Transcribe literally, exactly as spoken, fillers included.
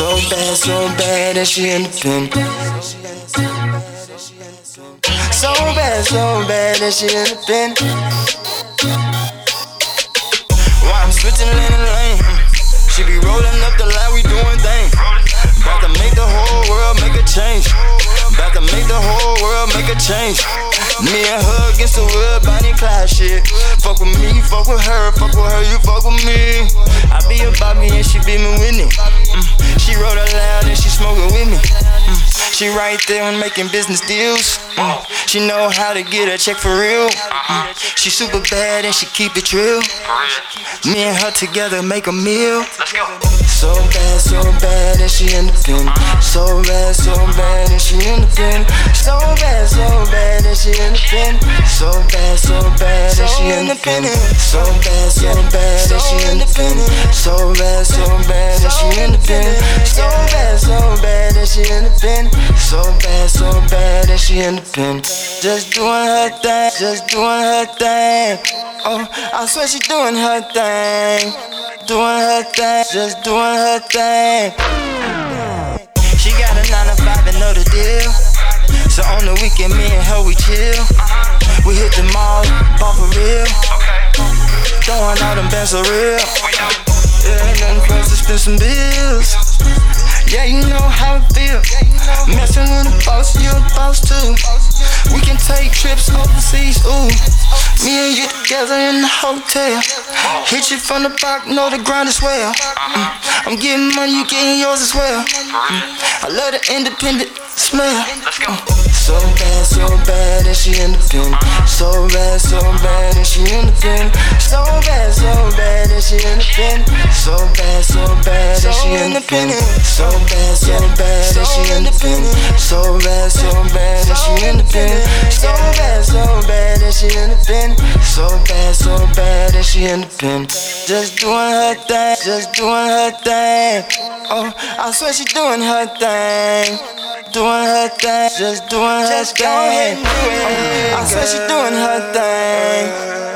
So bad, so bad that she independent. So bad, so bad that she independent. While I'm switching lane and lane, she be rolling up the line, we doing things. About to make the whole world make a change. About to make the whole world make a change. Me and her against the world, Bonnie and Clyde shit. Fuck with me, fuck with her, fuck with her, you fuck with me. I be about me and she be me with me. Mm. She roll her loud and she smoking with me. Mm. She right there when making business deals. Mm. She know how to get a check for real. Mm. She super bad and she keep it real. Me and her together make a meal. So bad, so bad that she independent. So bad, so bad that she independent. So bad, so bad that she independent. So bad, so bad that she independent. So bad, so bad that she independent. So bad, so bad that she independent. So bad, so bad that she independent. So bad, so bad that she independent. Just doing her thing, just doing her thing. Oh, I swear she doing her thing. Doing her thing, just doing her thing. She got a nine to five and know the deal. So on the weekend, me and her, we chill. We hit the mall, ball for real. Throwing all them bands so real. Yeah, ain't nothing for us to spend some bills. Yeah, you know how it feel. Messing with a boss, you a boss too. We can take trips overseas, ooh. Me and you together in the hotel. Hit you from the back, know the grind as well. Mm. I'm getting money, you getting yours as well. Mm. I love the independent smell. Mm. So bad, so bad that she independent. So bad, so bad that she independent. So bad, so bad that she independent. So bad, so bad that she independent. So bad, so bad that she independent. So bad, so bad that she independent. So bad, so bad that she independent. So bad, so bad that she independent. Just doing her thing, just doing her thing. Oh, I swear she doing her thing. Doing her thing, just doing her thing. Oh, I swear she doing her thing.